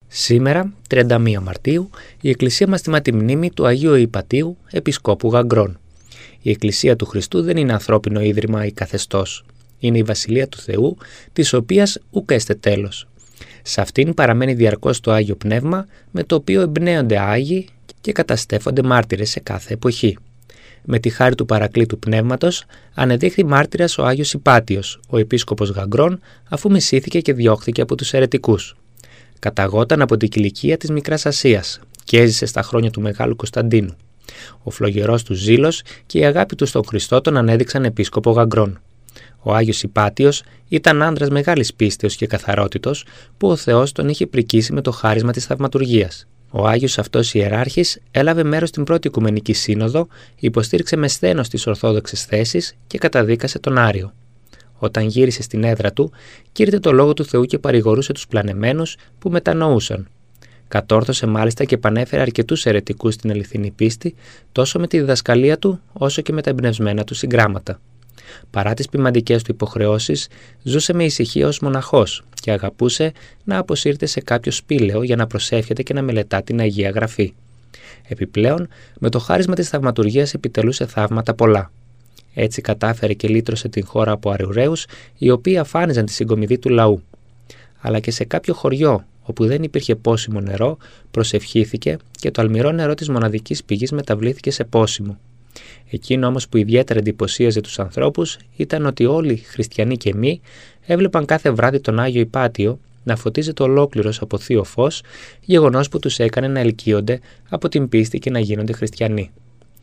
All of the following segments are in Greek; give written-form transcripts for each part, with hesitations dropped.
Σήμερα, 31 Μαρτίου, η Εκκλησία μας τιμά τη μνήμη του Αγίου Ιπατίου, Επισκόπου Γαγκρών. Η Εκκλησία του Χριστού δεν είναι ανθρώπινο ίδρυμα ή καθεστώς. Είναι η Βασιλεία του Θεού, της οποίας ουκ έστε τέλος. Σε αυτήν παραμένει διαρκώς το Άγιο Πνεύμα, με το οποίο εμπνέονται Άγιοι και καταστέφονται μάρτυρες σε κάθε εποχή. Με τη χάρη του Παρακλήτου Πνεύματος, ανεδείχθη μάρτυρας ο Άγιος Ιπάτιος, ο Επίσκοπος Γαγκρών, αφού μισήθηκε και διώχθηκε από τους αιρετικούς. Καταγόταν από την Κιλικία της Μικράς Ασίας και έζησε στα χρόνια του Μεγάλου Κωνσταντίνου. Ο φλογερός του ζήλος και η αγάπη του στον Χριστό τον ανέδειξαν Επίσκοπο Γαγκρών. Ο Άγιος Ιπάτιος ήταν άνδρας μεγάλης πίστεως και καθαρότητος που ο Θεός τον είχε πρικήσει με το χάρισμα της θαυματουργίας. Ο Άγιος αυτός ιεράρχης έλαβε μέρος στην πρώτη Οικουμενική Σύνοδο, υποστήριξε με σθένος τις ορθόδοξες θέσεις και καταδίκασε τον Άριο. Όταν γύρισε στην έδρα του, κήρυτε το λόγο του Θεού και παρηγορούσε τους πλανεμένους που μετανοούσαν. Κατόρθωσε μάλιστα και πανέφερε αρκετούς αιρετικούς στην αληθινή πίστη, τόσο με τη διδασκαλία του, όσο και με τα εμπνευσμένα του συγγράμματα. Παρά τις ποιμαντικές του υποχρεώσεις, ζούσε με ησυχία ως μοναχός και αγαπούσε να αποσύρεται σε κάποιο σπήλαιο για να προσεύχεται και να μελετά την Αγία Γραφή. Επιπλέον, με το χάρισμα της θαυματουργίας επιτελούσε θαύματα πολλά. Έτσι κατάφερε και λύτρωσε την χώρα από αρουραίους, οι οποίοι αφάνιζαν τη συγκομιδή του λαού. Αλλά και σε κάποιο χωριό, όπου δεν υπήρχε πόσιμο νερό, προσευχήθηκε και το αλμυρό νερό της μοναδικής πηγής μεταβλήθηκε σε πόσιμο. Εκείνο όμως που ιδιαίτερα εντυπωσίαζε τους ανθρώπους ήταν ότι όλοι, χριστιανοί και μη, έβλεπαν κάθε βράδυ τον Άγιο Ιπάτιο να φωτίζεται ολόκληρος από θείο φως, γεγονός που τους έκανε να ελκύονται από την πίστη και να γίνονται χριστιανοί.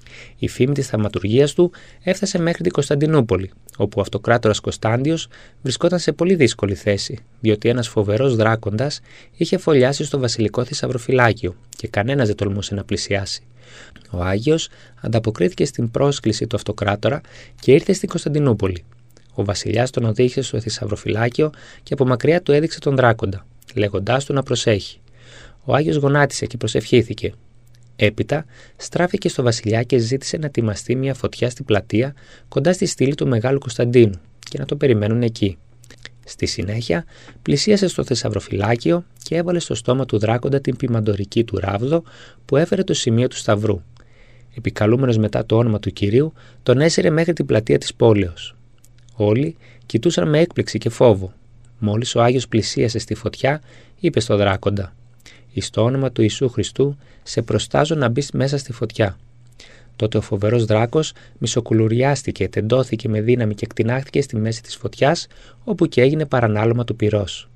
Η φήμη της θαυματουργίας του έφτασε μέχρι την Κωνσταντινούπολη, όπου ο αυτοκράτορας Κωνστάντιος βρισκόταν σε πολύ δύσκολη θέση, διότι ένας φοβερός δράκοντας είχε φωλιάσει στο βασιλικό θησαυροφυλάκιο και κανένας δεν τολμούσε να πλησιάσει. Ο Άγιος ανταποκρίθηκε στην πρόσκληση του αυτοκράτορα και ήρθε στην Κωνσταντινούπολη. Ο βασιλιάς τον οδήγησε στο θησαυροφυλάκιο και από μακριά του έδειξε τον δράκοντα, λέγοντάς του να προσέχει. Ο Άγιος γονάτισε και προσευχήθηκε. Έπειτα στράφηκε στο βασιλιά και ζήτησε να ετοιμαστεί μια φωτιά στην πλατεία κοντά στη στήλη του Μεγάλου Κωνσταντίνου και να το περιμένουν εκεί. Στη συνέχεια πλησίασε στο θησαυροφυλάκιο και έβαλε στο στόμα του δράκοντα την ποιμαντορική του ράβδο που έφερε το σημείο του σταυρού. Επικαλούμενος μετά το όνομα του Κυρίου, τον έσυρε μέχρι την πλατεία της πόλεως. Όλοι κοιτούσαν με έκπληξη και φόβο. Μόλις ο Άγιος πλησίασε στη φωτιά, είπε στο δράκοντα: «Εις το όνομα του Ιησού Χριστού, σε προστάζω να μπεις μέσα στη φωτιά». Τότε ο φοβερός δράκος μισοκουλουριάστηκε, τεντώθηκε με δύναμη και εκτινάχθηκε στη μέση της φωτιάς, όπου και έγινε παρανάλωμα του πυρός.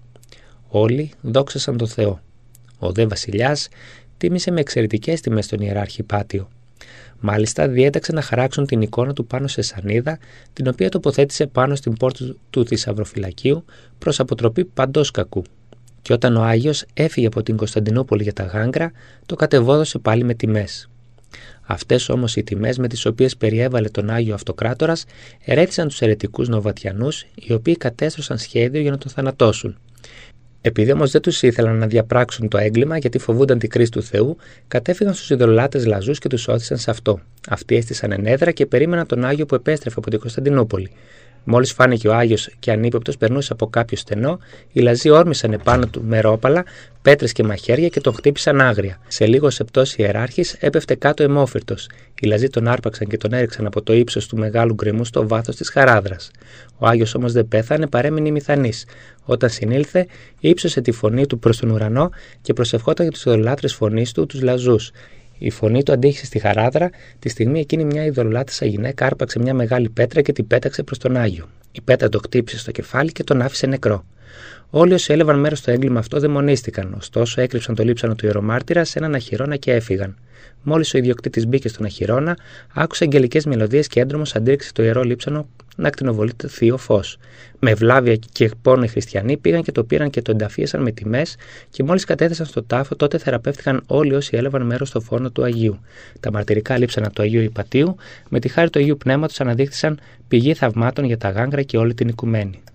Όλοι δόξασαν τον Θεό. Ο δε βασιλιάς τίμησε με εξαιρετικές τιμές τον ιεράρχη Ιπάτιο. Μάλιστα διέταξε να χαράξουν την εικόνα του πάνω σε σανίδα, την οποία τοποθέτησε πάνω στην πόρτα του θησαυροφυλακίου προς αποτροπή παντός κακού. Και όταν ο Άγιος έφυγε από την Κωνσταντινούπολη για τα Γάγκρα, το κατεβόδωσε πάλι με τιμές. Αυτές όμως οι τιμές με τις οποίες περιέβαλε τον Άγιο Αυτοκράτορας ερέθησαν τους αιρετικούς Νοβατιανούς, οι οποίοι κατέστρωσαν σχέδιο για να τον θανατώσουν. Επειδή όμως δεν τους ήθελαν να διαπράξουν το έγκλημα, γιατί φοβούνταν τη κρίση του Θεού, κατέφυγαν στους ειδωλολάτρες Λαζούς και τους όθησαν σε αυτό. Αυτοί έστησαν ενέδρα και περίμεναν τον Άγιο που επέστρεφε από την Κωνσταντινούπολη. Μόλις φάνηκε ο Άγιος και ανύποπτος περνούσε από κάποιο στενό, οι Λαζοί όρμησαν επάνω του με ρόπαλα, πέτρες και μαχαίρια και τον χτύπησαν άγρια. Σε λίγο σεπτός ιεράρχης έπεφτε κάτω αιμόφυρτος. Οι Λαζοί τον άρπαξαν και τον έριξαν από το ύψος του μεγάλου γκρεμού στο βάθος της χαράδρας. Ο Άγιος όμως δεν πέθανε, παρέμεινε ημιθανής. Όταν συνήλθε, ύψωσε τη φωνή του προς τον ουρανό και προσευχόταν για τους ειδωλολάτρες φωνής του, τους Λαζούς. Η φωνή του αντίχησε στη χαράδρα, τη στιγμή εκείνη μια ειδωλολάτρησα γυναίκα άρπαξε μια μεγάλη πέτρα και την πέταξε προς τον Άγιο. Η πέτρα το χτύπησε στο κεφάλι και τον άφησε νεκρό. Όλοι όσοι έλαβαν μέρος στο έγκλημα αυτό δαιμονίστηκαν, ωστόσο έκρυψαν το λείψανο του ιερομάρτυρα σε έναν αχυρώνα και έφυγαν. Μόλις ο ιδιοκτήτης μπήκε στον αχυρώνα, άκουσε αγγελικές μελωδίες και έντρομος αντίρρηξε το ιερό λείψανο να ακτινοβολεί το θείο φως. Με ευλάβεια και πόνο οι χριστιανοί πήγαν και το πήραν και το ενταφίασαν με τιμές, και μόλις κατέθεσαν στο τάφο, τότε θεραπεύτηκαν όλοι όσοι έλαβαν μέρος στο φόνο του Αγίου. Τα μαρτυρικά λείψανα του Αγίου Ιπατίου, με τη χάρη του Αγίου Πνεύματος, αναδείχθησαν πηγή θαυμάτων για τα Γάγκρα και όλη την οικουμένη.